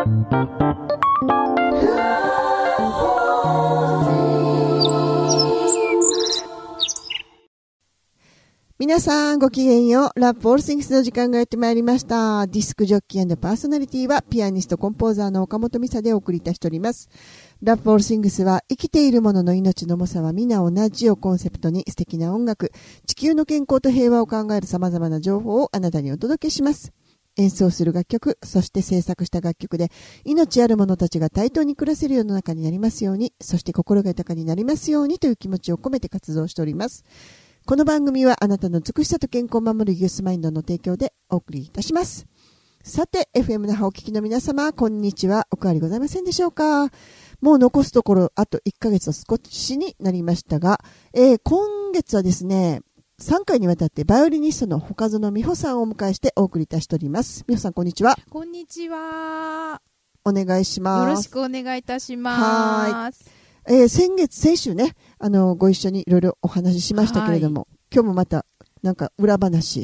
皆さんごきげんよう。ラップオールシングスの時間がやってまいりました。ディスクジョッキー&パーソナリティはピアニストコンポーザーの岡本美沙でお送りいたしております。ラップオールシングスは生きているものの命の重さは皆同じをコンセプトに素敵な音楽、地球の健康と平和を考える様々な情報をあなたにお届けします。演奏する楽曲、そして制作した楽曲で命ある者たちが対等に暮らせる世の中になりますように、そして心が豊かになりますようにという気持ちを込めて活動しております。この番組はあなたの美しさと健康を守るユースマインドの提供でお送りいたします。さて FM 那覇お聞きの皆様、こんにちは。お変わりございませんでしょうか。もう残すところあと1ヶ月と少しになりましたが、今月はですね3回にわたってバイオリニストの岡園美穂さんをお迎えしてお送りいたしております。美穂さん、こんにちは。 こんにちは。 お願いします。 よろしくお願いいたします。 先週ね、ご一緒にいろいろお話ししましたけれども、今日もまたなんか裏話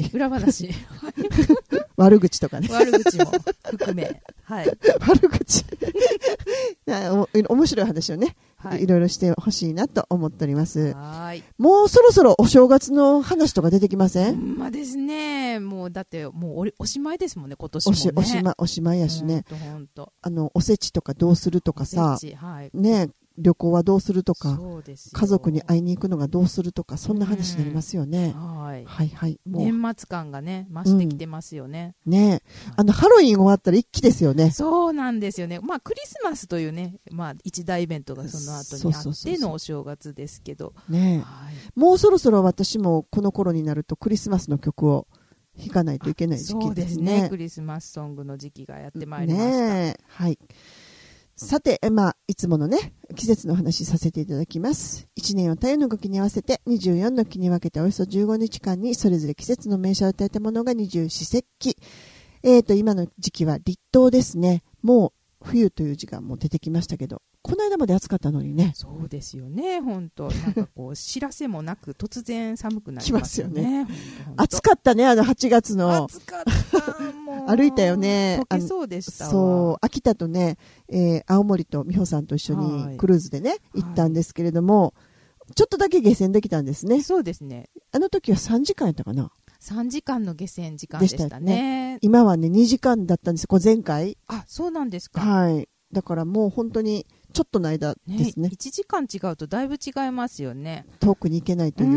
悪口とかね、 悪口も含め、はい、 悪口面白い話をね、いろいろしてほしいなと思っております。もうそろそろお正月の話とか出てきません？ まあですね、もうだってもうおしまいですもんね、今年もね。 おしまいやしね。 ほんとおせちとかどうするとかさ、ね、旅行はどうするとか、家族に会いに行くのがどうするとか、そんな話になりますよね。はいはい。 もう年末感がね増してきてますよね。 ね、ハロウィン終わったら一気ですよね。 そうなんですよね。まあクリスマスというね、まあ一大イベントがその後にあってのお正月ですけどね、 もうそろそろ私もこの頃になるとクリスマスの曲を弾かないといけない時期ですね。 そうですね。クリスマスソングの時期がやってまいりました。ね、 はい。さて、いつものね、季節の話させていただきます。1年を太陽の動きに合わせて24の期に分けておよそ15日間にそれぞれ季節の名称を与えたものが二十四節気。今の時期は立冬ですね。もう冬という字がもう出てきましたけど、この間まで暑かったのにね。 そうですよね、本当。なんかこう知らせもなく突然寒くなりますよね。 暑かったね、8月の。 暑かったもう歩いたよね。 溶けそうでしたわ。 そう、秋田とね、青森と美穂さんと一緒にクルーズでね、行ったんですけれども、ちょっとだけ下船できたんですね。 そうですね。 あの時は3時間やったかな。 3時間の下船時間でしたね。 今はね2時間だったんですよ、前回。 あ、そうなんですか。 はい。だからもう本当にちょっとの間ですね。 1時間違うとだいぶ違いますよね。 遠くに行けないという、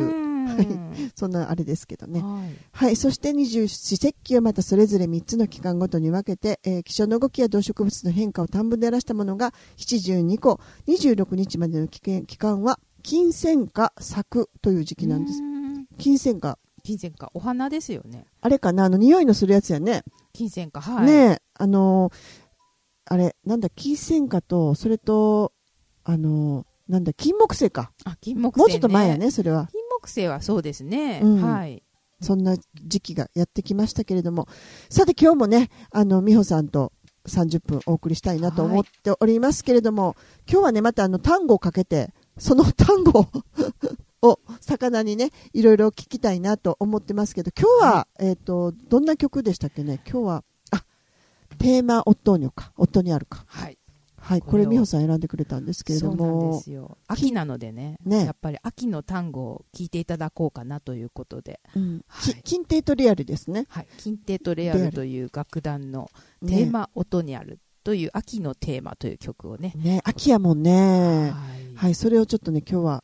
そんなあれですけどね。はい。そして二十四節気をまたそれぞれ3つの期間ごとに分けて、気象の動きや動植物の変化を短文で表したものが72個、26日までの期間は金銭花咲くという時期なんです。金銭花、 お花ですよね。 あれかな、匂いのするやつやね。 金銭花、はい。 ね、あれなんだ、金銭花とそれとなんだ、金木犀か。 金木犀、ね、 もうちょっと前やね、それは。 金木犀はそうですね。はい。 そんな時期がやってきましたけれども、さて今日もね、美穂さんと30分お送りしたいなと思っておりますけれども、今日はねまた単語をかけて、その単語を魚にねいろいろ聞きたいなと思ってますけど、今日は、どんな曲でしたっけね。今日はテーマオットーニョか。はいはい、これ美穂さん選んでくれたんですけれども、 そうなんですよ。秋なので ね、やっぱり秋の単語を聞いていただこうかなということで、 キンテートリアルですね。 はい、キンテートレアルという楽団のテーマオトニャルという秋のテーマという曲をね、 秋やもんね。はい、それをちょっとね今日は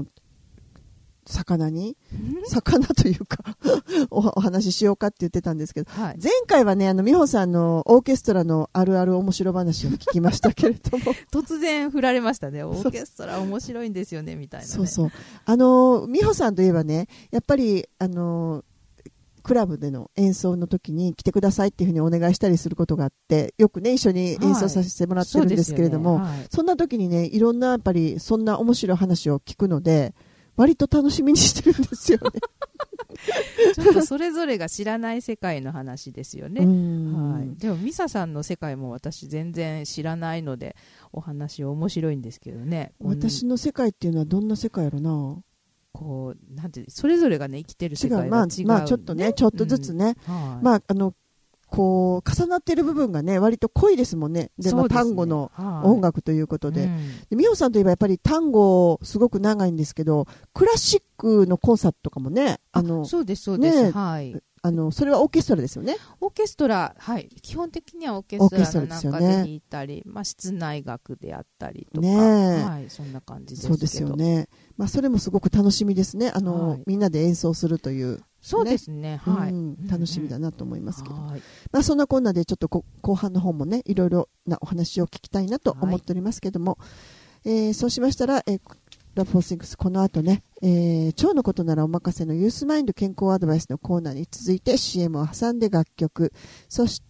魚というかお話ししようかって言ってたんですけど、前回はね美穂さんのオーケストラのあるある面白話を聞きましたけれども突然振られましたね。オーケストラ面白いんですよねみたいな、ね、 そうそう美穂さんといえばね、やっぱりクラブでの演奏の時に来てくださいっていうふうにお願いしたりすることがあって、よくね一緒に演奏させてもらってるんですけれども、そんな時にねいろんなやっぱりそんな面白い話を聞くので割と楽しみにしてるんですよねちょっとそれぞれが知らない世界の話ですよね。はい、でもミサさんの世界も私全然知らないのでお話面白いんですけどね。 私の世界っていうのはどんな世界やろな。 こうなんてそれぞれがね生きてる世界が違う、 まあちょっとねちょっとずつね、 こう重なっている部分がね割と濃いですもんね。で、単語の音楽ということで、で美穂さんといえばやっぱり単語すごく長いんですけど、クラシックのコンサートとかもね、 そうですそうです、 ね、はい、それはオーケストラですよね。 オーケストラ、はい、基本的にはオーケストラの中で弾いたり、室内楽であったりとか、はい、そんな感じですけど。 そうですよね。それもすごく楽しみですね。みんなで演奏するという、 そうですね、はい、 楽しみだなと思いますけど、そんなこんなでちょっと後半の方もねいろいろなお話を聞きたいなと思っておりますけども、そうしましたら、ラブフォーシングスこの後ね、腸のことならお任せのユースマインド健康アドバイスのコーナーに続いて CM を挟んで楽曲、そして、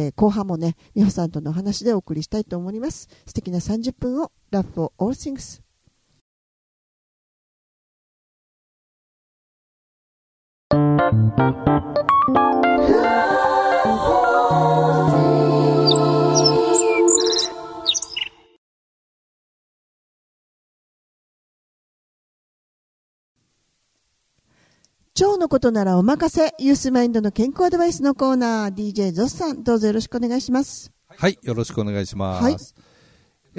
後半もね美穂さんとのお話でお送りしたいと思います。素敵な30分を Love for All Things。腸のことならお任せユースマインドの健康アドバイスのコーナー、 DJ ゾスさんどうぞよろしくお願いします。 はい、よろしくお願いします。はい、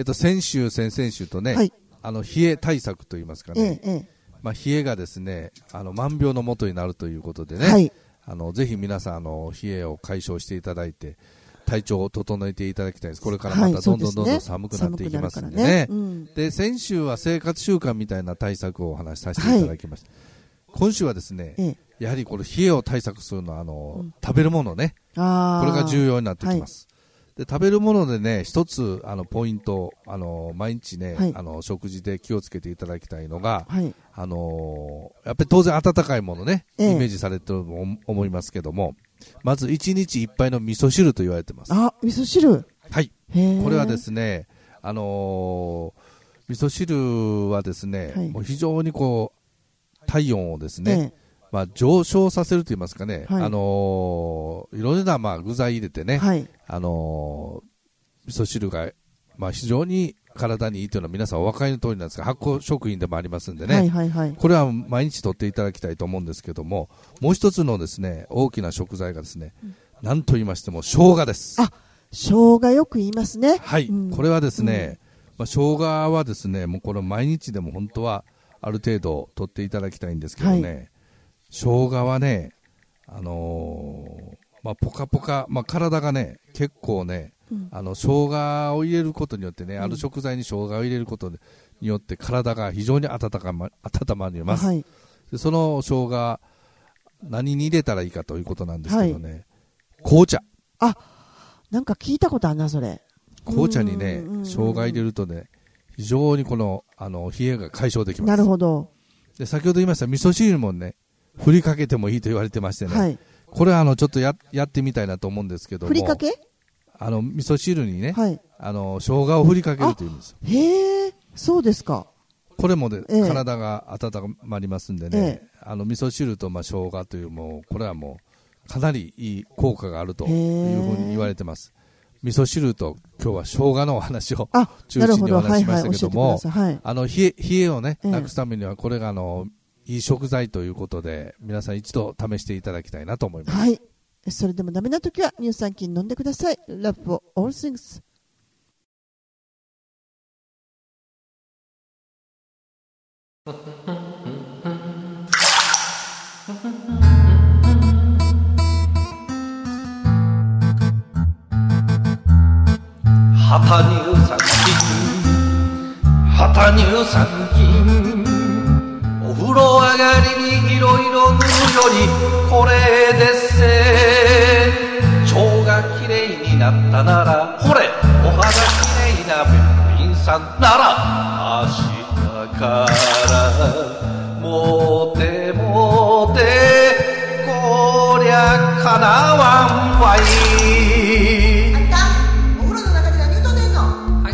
先週先々週とね、 はい、 冷え対策といいますかね、冷えがですね万病の元になるということでね、はい、ぜひ皆さん冷えを解消していただいて体調を整えていただきたいです。これからまたどんどん寒くなっていきますんでね。で、先週は生活習慣みたいな対策をお話しさせていただきました。はい、今週はですね、やはりこれ冷えを対策するのは食べるものね、これが重要になってきます。で、食べるものでね、一つポイント、毎日ね、食事で気をつけていただきたいのが、やっぱり当然温かいものね、イメージされてると思いますけども、まず1日1杯の味噌汁と言われてます。 あ、味噌汁。 はい。これはですね、味噌汁はですね、もう非常に体温をですね、上昇させると言いますかね、いろんな具材入れてね、味噌汁が非常に体にいいというのは皆さんお分かりの通りなんですが、発酵食品でもありますんでね、これは毎日取っていただきたいと思うんですけども、もう一つのですね大きな食材がですね、何と言いましても生姜です。 あ、生姜よく言いますね。 はい、これはですね、生姜はですね、もうこれ毎日でも本当はある程度取っていただきたいんですけどね、生姜はね、ポカポカ、体がね結構ね、生姜を入れることによってね、ある食材に生姜を入れることによって体が非常に温まります。で、その生姜何に入れたらいいかということなんですけどね、紅茶。 あ、なんか聞いたことあるなそれ。 紅茶にね生姜入れるとね、非常に冷えが解消できます。 なるほど。 で、先ほど言いました味噌汁もね振りかけてもいいと言われてましてね、これはちょっとやってみたいなと思うんですけども、 振りかけ、 味噌汁にね、生姜を振りかけるというんですよ。 へえ、そうですか。 これもね、体が温まりますんでね、味噌汁と生姜というこれはもうかなりいい効果があるというふうに言われてます。味噌汁と今日は生姜のお話を中心にお話ししましたけども、冷えをねなくすためにはこれがいい食材ということで、皆さん一度試していただきたいなと思います。 はい。それでもダメな時は乳酸菌飲んでください。Love for all things。 旗乳酸菌お風呂上がりにいろいろ塗るよりこれでっせ。腸がきれいになったならほれお肌きれいなべっぴんさんなら明日からモテモテこりゃかなわんわい。 あんたお風呂の中で何言うとんねんの。はい、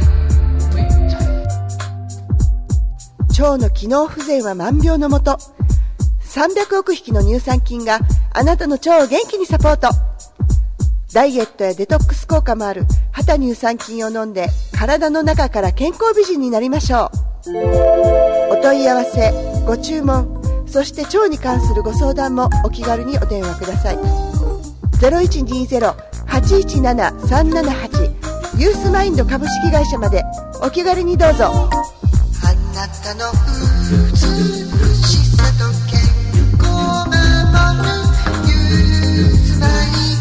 腸の機能不全は万病のもと。300億匹の乳酸菌があなたの腸を元気にサポート。ダイエットやデトックス効果もある肌乳酸菌を飲んで体の中から健康美人になりましょう。お問い合わせご注文、そして腸に関するご相談もお気軽にお電話ください。 817-378ユースマインド株式会社までお気軽にどうぞ。あなたの美しさと健康を守るユースマイ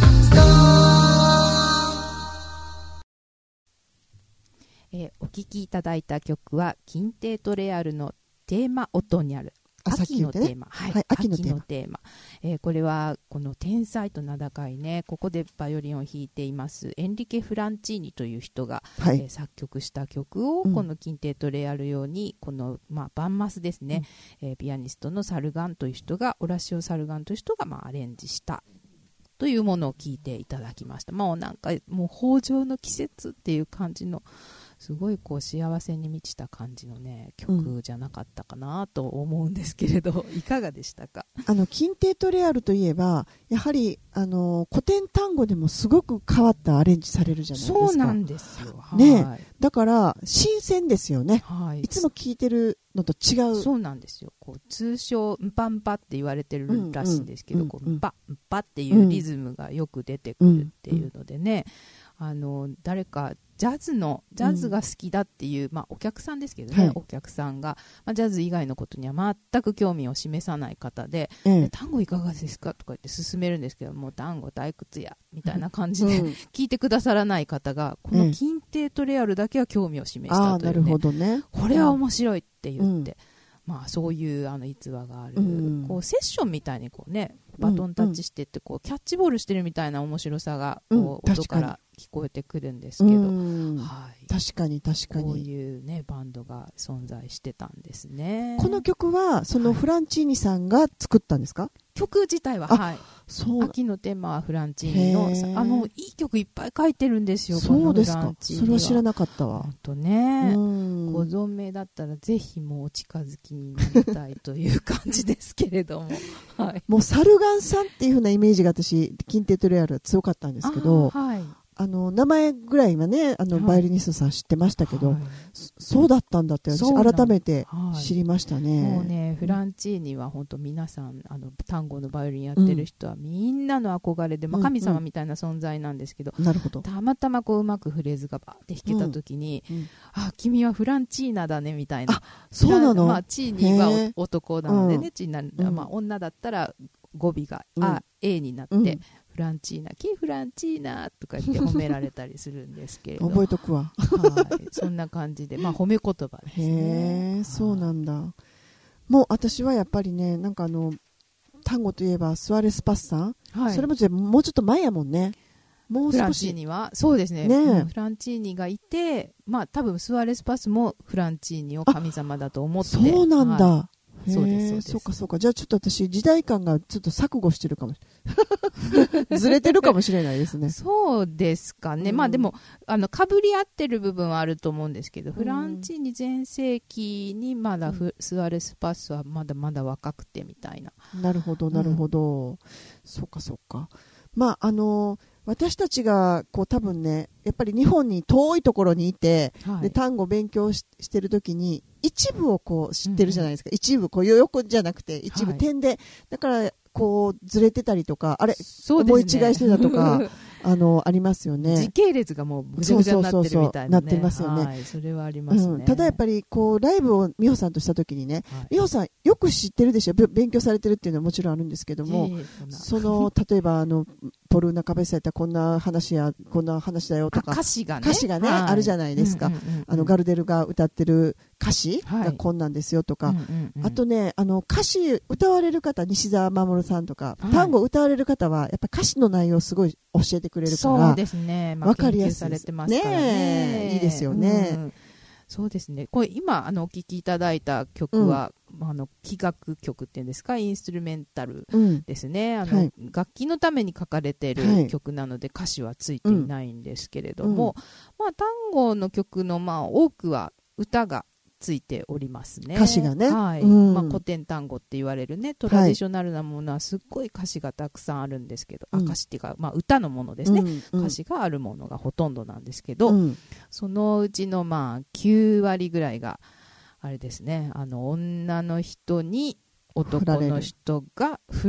ンド。 お聴きいただいた曲はキンテートレアルのテーマオトニャル、秋のテーマ、はい、秋のテーマ、これはこの天才と名高いね、ここでバイオリンを弾いていますエンリケ・フランチーニという人が、作曲した曲を、このキンテートレアル用にこの、バンマスですね、ピアニストのサルガンという人が、オラシオ・サルガンという人が、アレンジしたというものを聴いていただきました。なんかもう豊穣の季節っていう感じのすごいこう幸せに満ちた感じのね曲じゃなかったかなと思うんですけれど、いかがでしたか？ キンテートレアルといえばやはり古典単語でもすごく変わったアレンジされるじゃないですか。 そうなんですよ、 ね、だから新鮮ですよね、いつも聴いてるのと違う。 そうなんですよ。こう通称ンパンパって言われてるらしいんですけど、ンパンパっていうリズムがよく出てくるっていうのでね、誰かジャズが好きだっていう、お客さんですけどね、お客さんが、ジャズ以外のことには全く興味を示さない方で、単語いかがですかとか言って勧めるんですけど、もう単語退屈やみたいな感じで、聞いてくださらない方が、このキンテートレアルだけは興味を示したという、ね、 なるほどね、 これは面白いって言って、そういう逸話がある、こうセッションみたいにこうねバトンタッチしてってこうキャッチボールしてるみたいな面白さがこう音から聞こえてくるんですけど、 確かにこういうねバンドが存在してたんですね。 この曲はそのフランチーニさんが作ったんですか？ 曲自体は秋のテーマはフランチーニのいい曲いっぱい書いてるんですよ。 そうですか。それは知らなかったわ。 本当ね、ご存命だったらぜひもうお近づきになりたいという感じですけれども、 もうサルガンさんっていう風なイメージが私キンテートレアルは強かったんですけど、名前ぐらいはねバイオリニストさん知ってましたけど、そうだったんだって私改めて知りましたね。 もうねフランチーニは本当皆さん単語のバイオリンやってる人はみんなの憧れで、神様みたいな存在なんですけど、 なるほど。 たまたまこううまくフレーズがバーって弾けた時に、君はフランチーナだねみたいな。 そうなの？ チーニは男なのでね、チーナ、女だったら語尾がA になって、フランチーナ、キーフランチーナとか言って褒められたりするんですけれど覚えとくわ。 そんな感じで、褒め言葉ですね。 そうなんだ。もう私はやっぱりね、なんか単語といえばスアレスパスさん、それももうちょっと前やもんね。もう少し。 フランチーニはそうですね。フランチーニがいて、多分スアレスパスもフランチーニを神様だと思って。 そうなんだ。 そうです。 そうか。じゃあちょっと私時代感がちょっと錯誤してるかもずれてるかもしれないですね。 そうですかね。でもかぶり合ってる部分はあると思うんですけど、フランチーニ全盛期にまだスアレスパスはまだまだ若くてみたいな。 なるほど。そうか。私たちがこう多分ねやっぱり日本に遠いところにいて、で単語を勉強してるときに一部をこう知ってるじゃないですか、一部こう横じゃなくて一部点で、だからこうずれてたりとか思い違いしてたとかありますよね。 時系列がもうぐちゃぐちゃになってるみたいな、ね、 なってますよね。 それはありますね。 ただやっぱりこうライブを美穂さんとした時にね、美穂さんよく知ってるでしょ、勉強されてるっていうのはもちろんあるんですけども、例えばポルーナ・カベサやったらこんな話だよとか歌詞がね、あるじゃないですか。ガルデルが歌ってる歌詞がこんなんですよとか、あとね歌詞歌われる方、西澤守さんとか、単語歌われる方はやっぱ歌詞の内容をすごい教えてくれるから、 そうですね、 分かりやすいされてますからね。 いいですよね。 そうですね。これ今お聴きいただいた曲は、器楽曲っていうんですか、インストゥルメンタルですね。楽器のために書かれている曲なので、歌詞はついていないんですけれども、単語の曲の多くは歌がついておりますね。 歌詞がね。 古典単語って言われるね、トラディショナルなものはすっごい歌詞がたくさんあるんですけど、歌詞っていうか、歌のものですね、歌詞があるものがほとんどなんですけど、そのうちの9割ぐらいがあれですね、女の人に男の人が振られるっ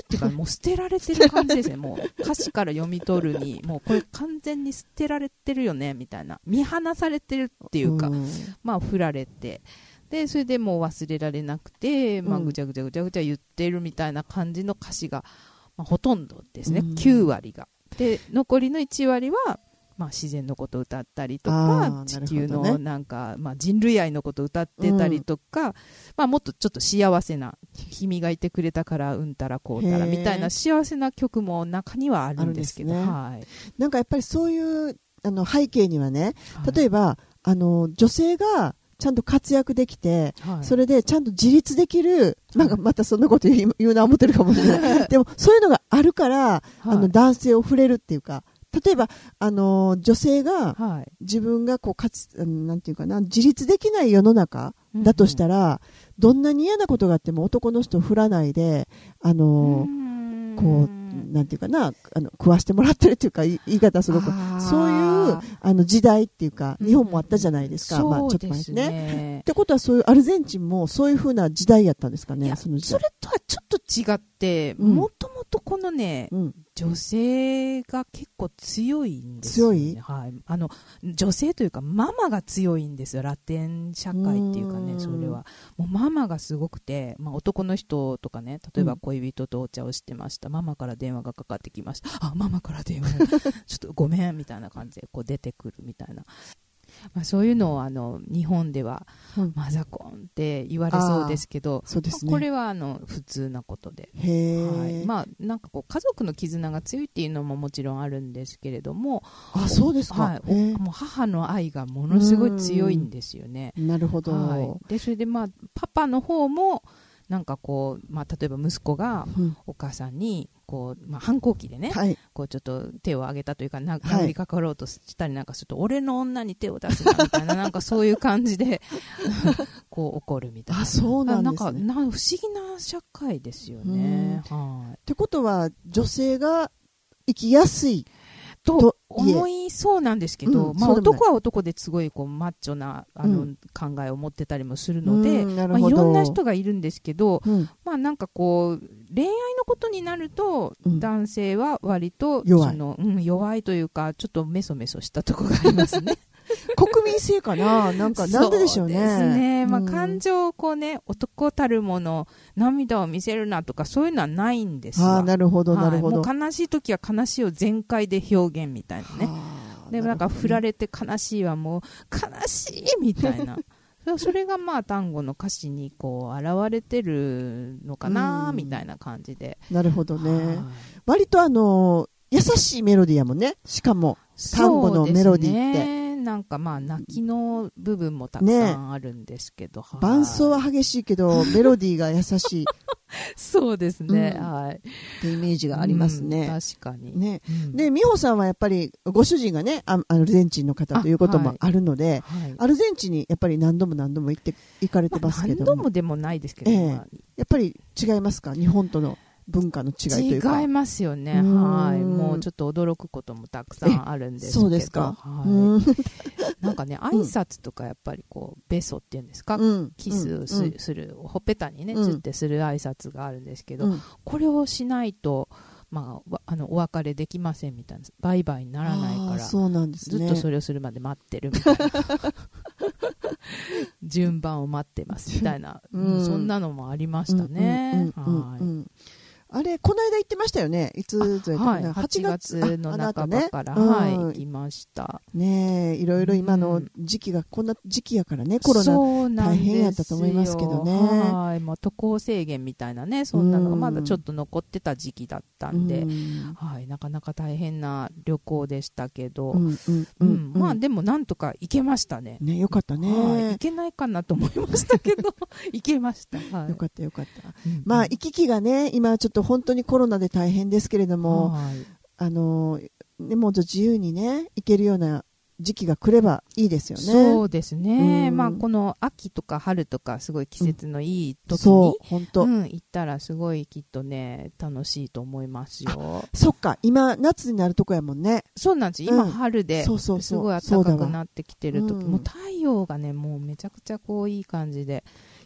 ていうかもう捨てられてる感じですね。もう歌詞から読み取るに、もうこれ完全に捨てられてるよねみたいな、見放されてるっていうか、まあ振られて、でそれでもう忘れられなくて、まあ、ぐちゃぐちゃぐちゃぐちゃ言ってるみたいな感じの歌詞が、まあ、ほとんどですね、9割が。で残りの1割は、まあ、自然のことを歌ったりとか、地球のなんか、まあ、人類愛のことを歌ってたりとか、まあ、もっとちょっと幸せな、君がいてくれたからうんたらこうたらみたいな幸せな曲も中にはあるんですけど、はい、 なんかやっぱりそういう背景にはね、例えば、女性がちゃんと活躍できて、はい、それでちゃんと自立できる、なんかまたそんなこと言うな思ってるかもしれないでもそういうのがあるから、はい、男性を触れるっていうか、例えば女性が自分がこうなんていうかな、自立できない世の中だとしたら、どんなに嫌なことがあっても男の人を振らないでこうなんていうかな、食わしてもらってるっていうか、言い方すごくそういう時代っていうか、日本もあったじゃないですか、まあ、ちょっと前にね。ってことはそういうアルゼンチンもそういう風な時代やったんですかね。 それとはちょっと違って、もともとこのね、女性が結構強いんですよね。強い、はい、女性というかママが強いんですよ、ラテン社会っていうかね。それはもうママがすごくて、まあ、男の人とかね、例えば恋人とお茶をしてました、ママから電話がかかってきました、あ、ママから電話ちょっとごめんみたいな感じでこう出てくるみたいな、まあ、そういうのを日本ではマザコンって言われそうですけど、 そうですね、 まあ、これは普通なことで、はい、まあ、なんかこう家族の絆が強いっていうのももちろんあるんですけれども、 あ、そうですか、 はい、もう母の愛がものすごい強いんですよね。 なるほど、 はい、でそれで、まあ、パパの方もなんかこう、まあ、例えば息子がお母さんにこう、まあ、反抗期でね、はい、こうちょっと手を挙げたというか殴りかかろうとしたりなんかすると、俺の女に手を出すなみたいななんかそういう感じでこう怒るみたいな。 あ、そうなんですね。 なんか不思議な社会ですよね。はい、 ってことは女性が生きやすいと思いそうなんですけど、まあ、男は男ですごいこうマッチョな考えを持ってたりもするので、まあ、いろんな人がいるんですけど、まあ、なんかこう恋愛のことになると、男性は割と弱いというか、ちょっとメソメソしたところがありますね。 国民性かな、なんででしょうね。 そうですね、まあ、感情をこうね、男たるもの涙を見せるなとかそういうのはないんですよ。 なるほど、なるほど。 もう悲しい時は悲しいを全開で表現みたいなね。でなんか振られて悲しいはもう悲しいみたいなそれがまあ単語の歌詞にこう現れてるのかなみたいな感じで。 なるほどね。割と優しいメロディーやもんね。しかも単語のメロディーって。 なんかまあ泣きの部分もたくさんあるんですけど、 伴奏は激しいけどメロディーが優しい。 そうですね、はい。 ってイメージがありますね。 確かに。 ね、で美穂さんはやっぱりご主人がねアルゼンチンの方ということもあるので、アルゼンチンにやっぱり何度も行かれてますけども、 何度もでもないですけど、 やっぱり違いますか、日本との文化の違いというか。 違いますよね。はい。もうちょっと驚くこともたくさんあるんですけど。 そうですか。 はい。なんかね、挨拶とかやっぱりこうベソっていうんですか、キスする、ほっぺたにねつってする挨拶があるんですけど、これをしないと。まあ、お別れできませんみたいな、バイバイにならないから、 そうなんですね、 ずっとそれをするまで待ってるみたいな順番を待ってますみたいな、そんなのもありましたね。 あれこの間行ってましたよね。いつぞやったかな、 8月の半ばから、行きましたね。いろいろ今の時期がこんな時期やからね、コロナ大変やったと思いますけどね。 はい、まあ、渡航制限みたいなね、そんなのがまだちょっと残ってた時期だったんで、はい、なかなか大変な旅行でしたけど、まあでもなんとか行けましたね。 ね、よかったね。 行けないかなと思いましたけど行けました。はい、 よかったよかった。まあ行き来がね、今ちょっと本当にコロナで大変ですけれども、もう自由にね行けるような時期が来ればいいですよね。 そうですね、まあ、この秋とか春とかすごい季節のいい時に、行ったらすごいきっとね楽しいと思いますよ。 そっか、今夏になるとこやもんね。 そうなんです、今春ですごい暖かくなってきてる時、もう太陽がねもうめちゃくちゃこういい感じで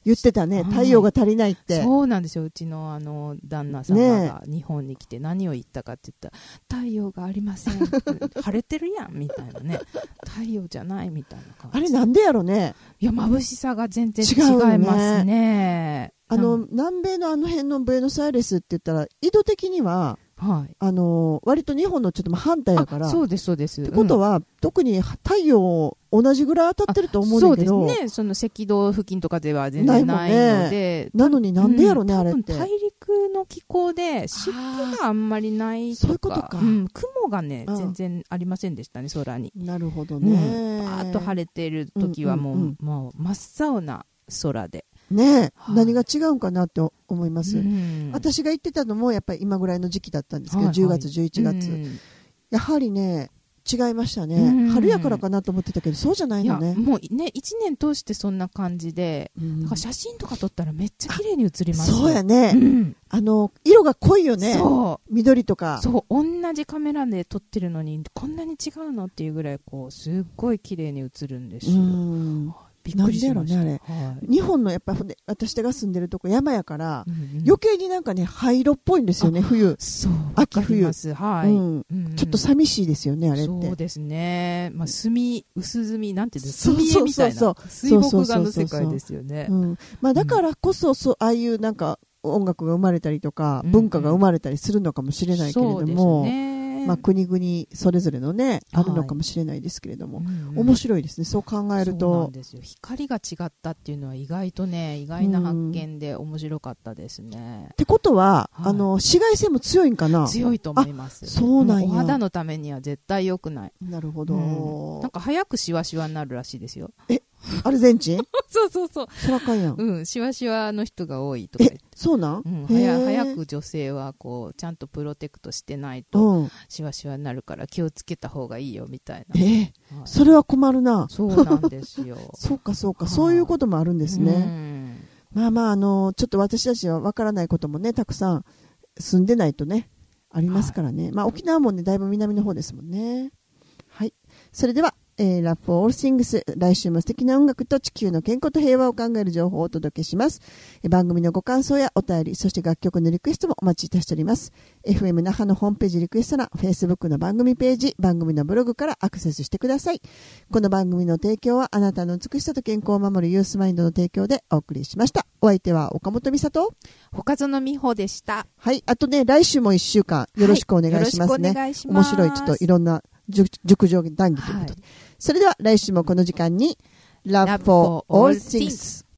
言ってたね、太陽が足りないって。 そうなんですよ。うちの旦那様が日本に来て何を言ったかって言ったら、太陽がありません。晴れてるやんみたいなね。太陽じゃないみたいな感じ。 あれなんでやろね。 いや、眩しさが全然違いますね。 南米の辺のブエノスアイレスって言ったら、緯度的には、はい、割と日本のちょっと反対だから。 そうです、そうです。 ってことは、特に太陽同じぐらい当たってると思うんだけど。 そうですね。その赤道付近とかでは全然ないので。 なのになんでやろね、あれって。 大陸の気候で湿気があんまりないとか。 そういうことか。 雲がね、全然ありませんでしたね、空に。 なるほどね。 パーッと晴れてる時はもう真っ青な空で。 ねえ、何が違うんかなって思います。私が言ってたのもやっぱり今ぐらいの時期だったんですけど、10月、11月。やはりね、違いましたね。春やからかなと思ってたけど、そうじゃないのね。 いや、もうね、1年通してそんな感じで、だから写真とか撮ったらめっちゃ綺麗に写ります。 そうやね。色が濃いよね。そう。緑とか。 そう、同じカメラで撮ってるのに、こんなに違うのっていうぐらい、すっごい綺麗に写るんですよ。びっくりしました。 なんでやろね、あれ。日本のやっぱ私が住んでるとこ山やから、余計になんかね、灰色っぽいんですよね、冬。 そう。 秋冬。 はい。 ちょっと寂しいですよね、あれって。 そうですね。まあ、薄墨、なんていうんですか、墨絵みたいな。水墨画の世界ですよね。 まあ、だからこそ、ああいうなんか音楽が生まれたりとか、文化が生まれたりするのかもしれないけれども、まあ、国々それぞれのね、あるのかもしれないですけれども、面白いですね、そう考えると。 そうなんですよ。光が違ったっていうのは意外な発見で面白かったですね。 ってことは、紫外線も強いんかな？ 強いと思います。 そうなんや。 お肌のためには絶対良くない。 なるほど。 なんか早くシワシワになるらしいですよ。 アルゼンチンそうそうそう。 そらかんやん。 シワシワの人が多いとか言って。 そうなん？ 早く女性はちゃんとプロテクトしてないと、シワシワになるから気をつけた方がいいよみたいな。 それは困るな。 そうなんですよ。 そうか、そういうこともあるんですね。まあまあ、ちょっと私たちはわからないこともね、たくさん住んでないとね、ありますからね。まあ沖縄もね、だいぶ南の方ですもんね。はい。それでは、Love for All Things、来週も素敵な音楽と地球の健康と平和を考える情報をお届けします。番組のご感想やお便り、そして楽曲のリクエストもお待ちいたしております。FM 那覇のホームページリクエスト欄、Facebook の番組ページ、番組のブログからアクセスしてください。この番組の提供はあなたの美しさと健康を守るユースマインドの提供でお送りしました。お相手は岡本美里と岡園美穂でした。 はい。あとね、来週も1週間よろしくお願いしますね。よろしくお願いします。面白い、ちょっといろんな熟女談義ということで。それでは来週もこの時間に Love for All Things